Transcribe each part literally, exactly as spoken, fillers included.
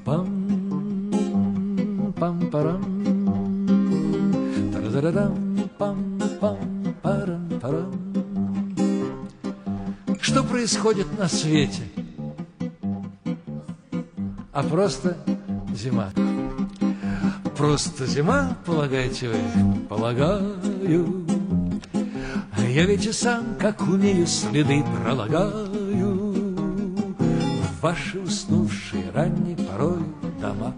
Пам, пам, парам, тарададам, пам, пам, парам, парам. Что происходит на свете? А просто зима. Просто зима, полагаете вы? Полагаю. Я ведь и сам, как умею, следы пролагаю в ваши уснувшие ранней порой дома.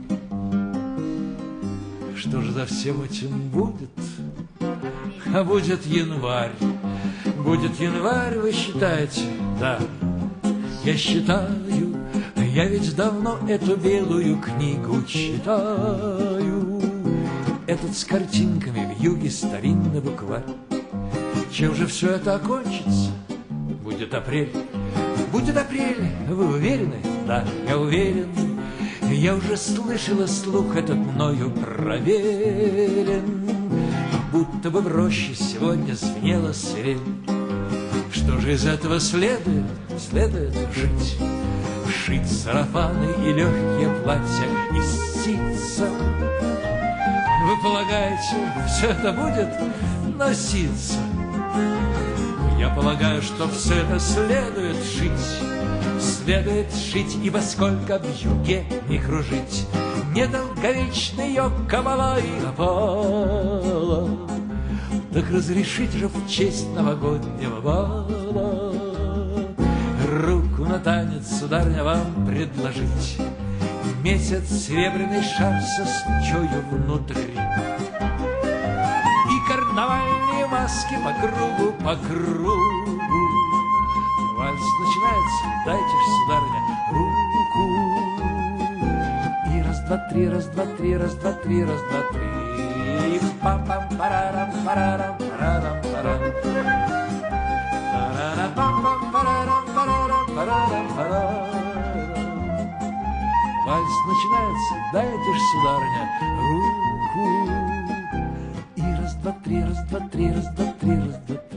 Что же за всем этим будет? А будет январь. Будет январь, вы считаете? Да, я считаю. Я ведь давно эту белую книгу читаю. Этот с картинками в юге старинный букварь. Чем же все это окончится? Будет апрель. Будет апрель, вы уверены? Да, я уверен. Я уже слышала, слух этот мною проверен. Будто бы в роще сегодня звенела сирень. Что же из этого следует? Следует жить. Шить сарафаны и легкие платья из ситца. Вы полагаете, все это будет носиться? Я полагаю, что все это следует шить. Следует шить, ибо сколько в юге не кружить. Недолговечный ее кабала и опала. Так разрешить же в честь новогоднего бала руку на танец, сударыня, вам предложить. Месяц серебряный шар со свечою внутри и карнавальные маски по кругу, по кругу. Вальс начинается, дайте ж, сударыня, руку. И раз, два, три, раз, два, три, раз, два, три, раз, два, три. Пам-пам, парарам, парарам, парарам, парарам. Парарам, парарам, парарам, парарам, парарам. Вальс начинается, дайте ж, сударыня, руку. И раз, два, три, раз, два, три, раз, два, три, раз, два, три.